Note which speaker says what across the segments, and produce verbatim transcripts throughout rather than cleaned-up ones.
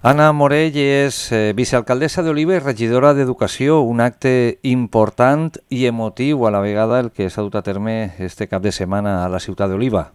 Speaker 1: Anna Morell és eh, vicealcaldessa d'Oliva i regidora d'Educació, un acte important i emotiu a la vegada el que s'ha dut a terme este cap de setmana a la ciutat d'Oliva.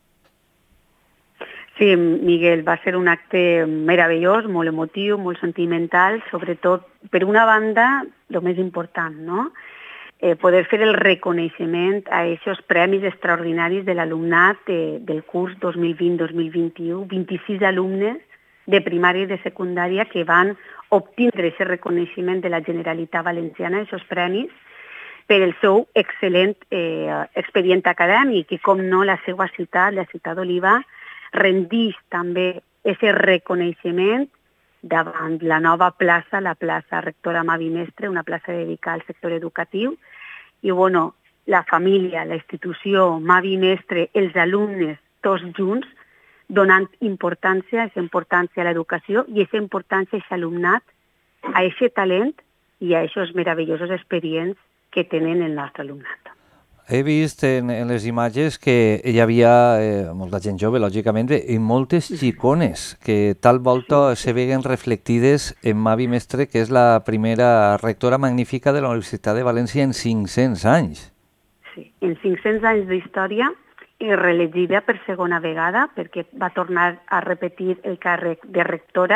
Speaker 2: Sí, Miguel, va ser un acte meravellós, molt emotiu, molt sentimental, sobretot, per una banda, el més important, no? Eh, poder fer el reconeixement a aquests premis extraordinaris de l'alumnat de, del curs dos mil vint dos mil vint-i-u, vint-i-sis alumnes de primària i de secundària que van obtindre aquest reconeixement de la Generalitat Valenciana, aquests premis, per el seu excel·lent eh, expedient acadèmic i, com no, la seva ciutat, la ciutat d'Oliva, rendix també aquest reconeixement davant la nova plaça, la plaça Rectora Mavi Mestre, una plaça dedicada al sector educatiu. I, bueno, la família, la institució, Mavi Mestre, els alumnes, tots junts, donant importància, aquesta importància a l'educació i aquesta importància a aquest alumnat, a aquest talent i a aquests meravellosos expedients que tenen el nostre alumnat.
Speaker 1: He vist en, en les imatges que hi havia eh, molta gent jove, lògicament, i moltes xicones que tal volta sí, sí. se veguen reflectides en Mavi Mestre, que és la primera rectora magnífica de la Universitat de València en cinc-cents anys.
Speaker 2: Sí, en cinc-cents anys d'història, reelegida per segona vegada, perquè va tornar a repetir el càrrec de rectora,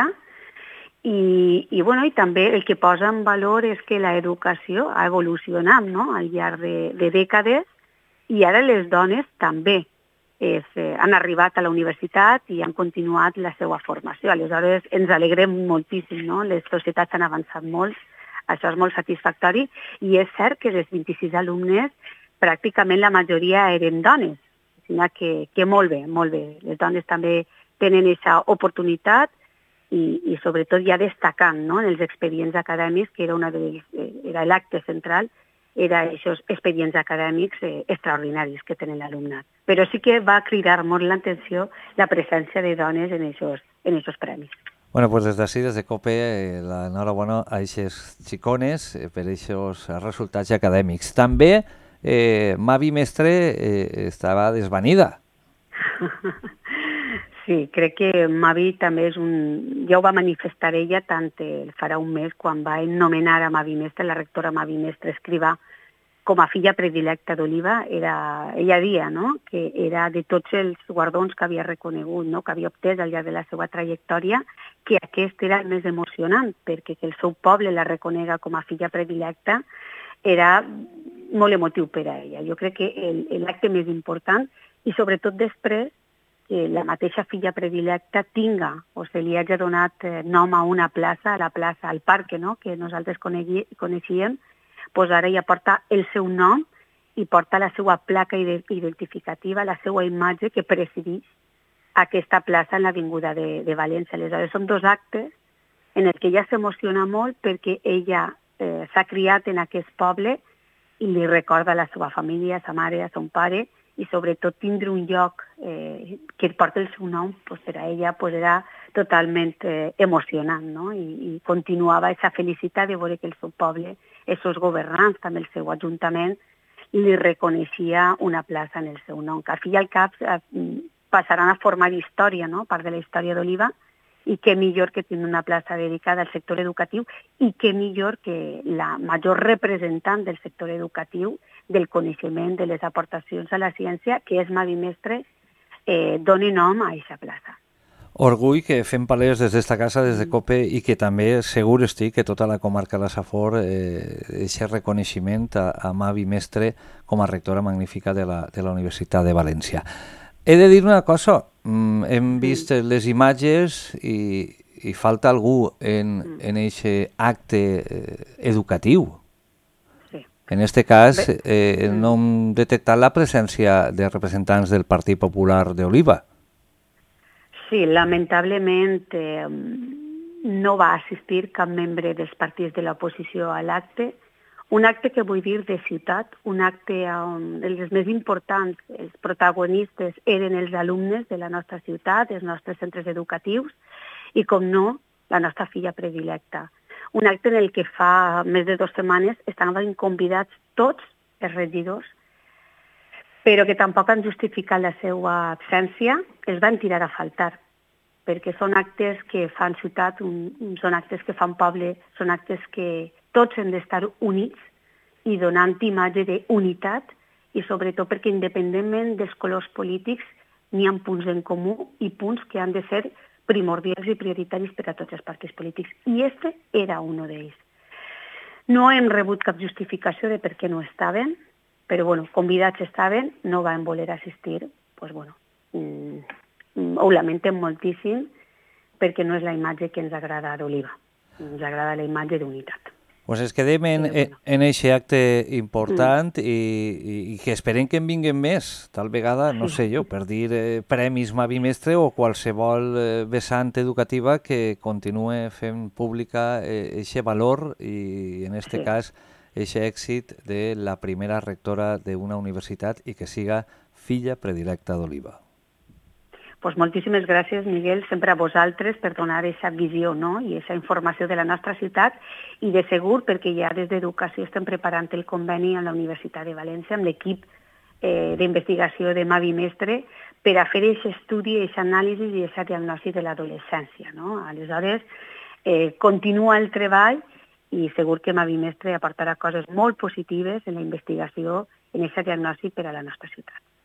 Speaker 2: i, i, bueno, i també el que posa en valor és que l'educació ha evolucionat, no?, al llarg de, de dècades, i ara les dones també és, eh, han arribat a la universitat i han continuat la seva formació. Aleshores, ens alegrem moltíssim, no?, les societats han avançat molt, això és molt satisfactori, i és cert que dels vint-i-sis alumnes, pràcticament la majoria eren dones, que, que molt bé, molt bé. Les dones també tenen aquesta oportunitat i, i sobretot ja destacant, no?, en els expedients acadèmics, que era, una de, era l'acte central, era aquests expedients acadèmics eh, extraordinaris que tenen l'alumnat. Però sí que va cridar molt l'atenció la presència de dones en aquests en aquests premis.
Speaker 1: Bueno, pues des d'ací, des de COPE, eh, l'enhorabona a aquestes xicones eh, per aquests resultats acadèmics. També Eh, Mavi Mestre eh, estava desvanida.
Speaker 2: Sí, crec que Mavi també és un... Ja ho va manifestar ella tant el farà un mes quan va nomenar a Mavi Mestre, la rectora Mavi Mestre escrivà com a filla predilecta d'Oliva. Era... Ella dia, no?, que era de tots els guardons que havia reconegut, no?, que havia obtès al llarg de la seva trajectòria, que aquest era el més emocionant, perquè que el seu poble la reconega com a filla predilecta era molt emotiu per a ella. Jo crec que l'acte més important, i sobretot després que la mateixa filla predilecta tinga, o se li hagi donat nom a una plaça, a la plaça, al parc, no?, que nosaltres coneixíem, doncs ara ja porta el seu nom i porta la seva placa identificativa, la seva imatge que presideix aquesta plaça en l'Avinguda de, de València. Aleshores, són dos actes en els que ella s'emociona molt perquè ella eh, s'ha criat en aquest poble i li recorda a la seva família, a sa mare, a son pare, i sobretot tindre un lloc eh, que porta el seu nom, pues, per a ella pues, era totalment eh, emocionant, no? I, i continuava aquesta felicitat de veure que el seu poble, els seus governants, també el seu ajuntament, li reconeixia una plaça en el seu nom, que al fi i al cap eh, passaran a formar història, no?, part de la història d'Oliva, i què millor que tenir una plaça dedicada al sector educatiu i què millor que la major representant del sector educatiu, del coneixement, de les aportacions a la ciència, que és Mavi Mestre, eh, doni nom a aquesta plaça.
Speaker 1: Orgull que fem palès des d'esta casa, des de COPE, i que també segur estic que tota la comarca de la Safor eh, aquest reconeixement a, a Mavi Mestre com a rectora magnífica de la, de la Universitat de València. He de dir una cosa, mm, hem vist les imatges i, i falta algú en aquest acte eh, educatiu.
Speaker 2: Sí.
Speaker 1: En aquest cas, eh, no hem detectat la presència de representants del Partit Popular d'Oliva.
Speaker 2: Sí, lamentablement eh, no va assistir cap membre dels partits de l'oposició a l'acte. Un acte que vull dir de ciutat, un acte on els més importants, els protagonistes, eren els alumnes de la nostra ciutat, els nostres centres educatius, i, com no, la nostra filla predilecta. Un acte en el que fa més de dues setmanes estaven convidats tots els regidors, però que tampoc han justificat la seva absència, els van tirar a faltar. perquè són actes que fan ciutat, un, són actes que fan poble, són actes que tots hem d'estar units i donant imatge d'unitat, i sobretot perquè independentment dels colors polítics n'hi ha punts en comú i punts que han de ser primordials i prioritaris per a tots els partits polítics. I este era un d'ells. No hem rebut cap justificació de per què no estaven, però bueno, convidats estaven, no van voler assistir, doncs bueno, mm, ho lamentem moltíssim perquè no és la imatge que ens agrada d'Oliva, ens agrada la imatge d'unitat.
Speaker 1: Pues es quedem en, bueno. en aquest acte important mm. i, i, i que esperem que en vinguen més, tal vegada, no sí. sé jo, per dir eh, premis Mavi Mestre o qualsevol eh, vessant educativa que continue fent pública aquest eh, valor i en aquest sí. cas aquest èxit de la primera rectora d'una universitat i que siga filla predilecta d'Oliva.
Speaker 2: Pues moltíssimes gràcies, Miguel, sempre a vosaltres per donar aquesta visió, no? I aquesta informació de la nostra ciutat i de segur perquè ja des d'Educació estem preparant el conveni amb la Universitat de València, amb l'equip eh, d'investigació de Mavi Mestre per a fer aquest estudi, aquesta anàlisi i aquesta diagnosi de l'adolescència. No? Aleshores, eh, continua el treball i segur que Mavi Mestre aportarà coses molt positives en la investigació, en aquesta diagnosi per a la nostra ciutat.